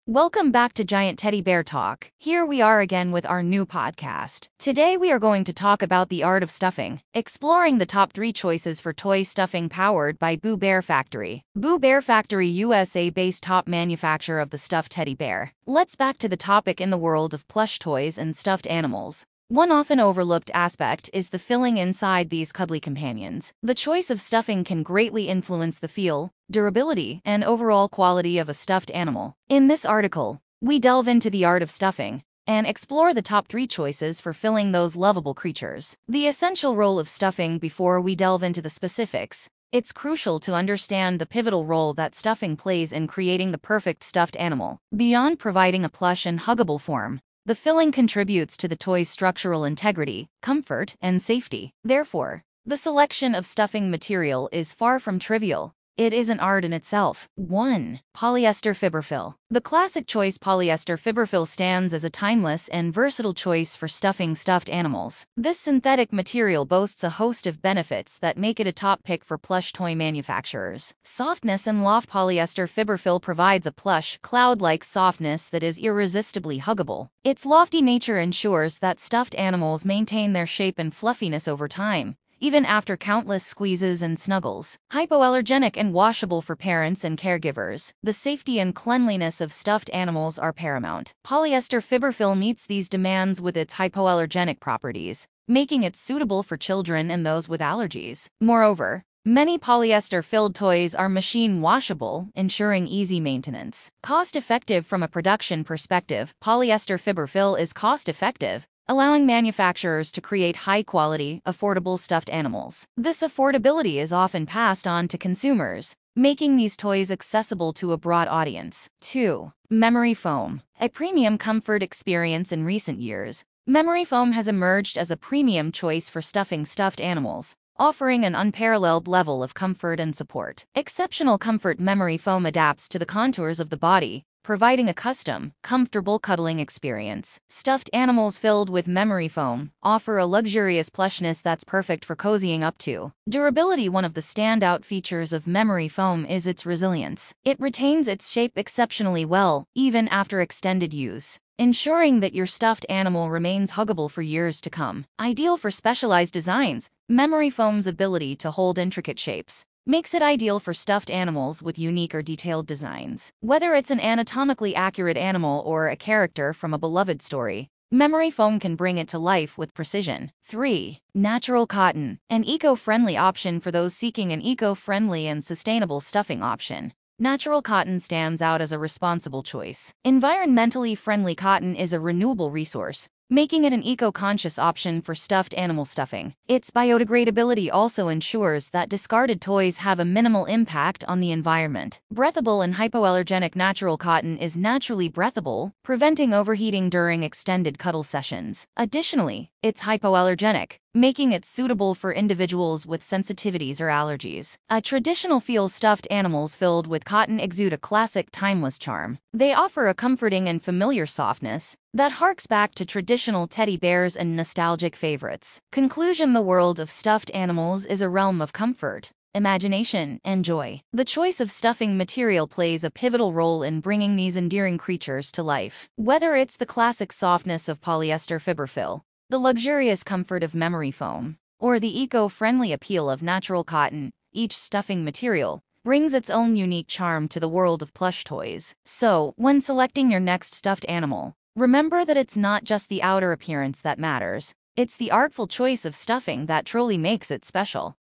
Welcome back to Giant Teddy Bear Talk. Here we are again with our new podcast. Today we are going to talk about the art of stuffing, exploring the top 3 choices for toy stuffing powered by Boo Bear Factory. Boo Bear Factory USA-based top manufacturer of the stuffed teddy bear. Let's back to the topic in the world of plush toys and stuffed animals. One often overlooked aspect is the filling inside these cuddly companions. The choice of stuffing can greatly influence the feel, durability, and overall quality of a stuffed animal. In this article, we delve into the art of stuffing and explore the top 3 choices for filling those lovable creatures. The essential role of stuffing. Before we delve into the specifics, it's crucial to understand the pivotal role that stuffing plays in creating the perfect stuffed animal. Beyond providing a plush and huggable form, the filling contributes to the toy's structural integrity, comfort, and safety. Therefore, the selection of stuffing material is far from trivial. It is an art in itself. 1. Polyester Fiberfill. The classic choice polyester fiberfill stands as a timeless and versatile choice for stuffing stuffed animals. This synthetic material boasts a host of benefits that make it a top pick for plush toy manufacturers. Softness and loft. Polyester fiberfill provides a plush, cloud-like softness that is irresistibly huggable. Its lofty nature ensures that stuffed animals maintain their shape and fluffiness over time, even after countless squeezes and snuggles. Hypoallergenic and washable for parents and caregivers. The safety and cleanliness of stuffed animals are paramount. Polyester fiberfill meets these demands with its hypoallergenic properties, making it suitable for children and those with allergies. Moreover, many polyester-filled toys are machine washable, ensuring easy maintenance. Cost-effective. From a production perspective, polyester fiberfill is cost-effective, allowing manufacturers to create high-quality, affordable stuffed animals. This affordability is often passed on to consumers, making these toys accessible to a broad audience. 2. Memory foam. A premium comfort experience. In recent years, memory foam has emerged as a premium choice for stuffing stuffed animals, offering an unparalleled level of comfort and support. Exceptional comfort. Memory foam adapts to the contours of the body, providing a custom, comfortable cuddling experience. Stuffed animals filled with memory foam offer a luxurious plushness that's perfect for cozying up to. Durability. One of the standout features of memory foam is its resilience. It retains its shape exceptionally well, even after extended use, ensuring that your stuffed animal remains huggable for years to come. Ideal for specialized designs. Memory foam's ability to hold intricate shapes makes it ideal for stuffed animals with unique or detailed designs. Whether it's an anatomically accurate animal or a character from a beloved story, memory foam can bring it to life with precision. 3. Natural cotton. An eco-friendly option. For those seeking an eco-friendly and sustainable stuffing option, natural cotton stands out as a responsible choice. Environmentally friendly cotton is a renewable resource, making it an eco-conscious option for stuffed animal stuffing. Its biodegradability also ensures that discarded toys have a minimal impact on the environment. Breathable and hypoallergenic. Natural cotton is naturally breathable, preventing overheating during extended cuddle sessions. Additionally, it's hypoallergenic, making it suitable for individuals with sensitivities or allergies. A traditional feel. Stuffed animals filled with cotton exude a classic, timeless charm. They offer a comforting and familiar softness that harks back to traditional teddy bears and nostalgic favorites. Conclusion. The world of stuffed animals is a realm of comfort, imagination, and joy. The choice of stuffing material plays a pivotal role in bringing these endearing creatures to life. Whether it's the classic softness of polyester fiberfill, the luxurious comfort of memory foam, or the eco-friendly appeal of natural cotton, each stuffing material brings its own unique charm to the world of plush toys. So, when selecting your next stuffed animal, remember that it's not just the outer appearance that matters, it's the artful choice of stuffing that truly makes it special.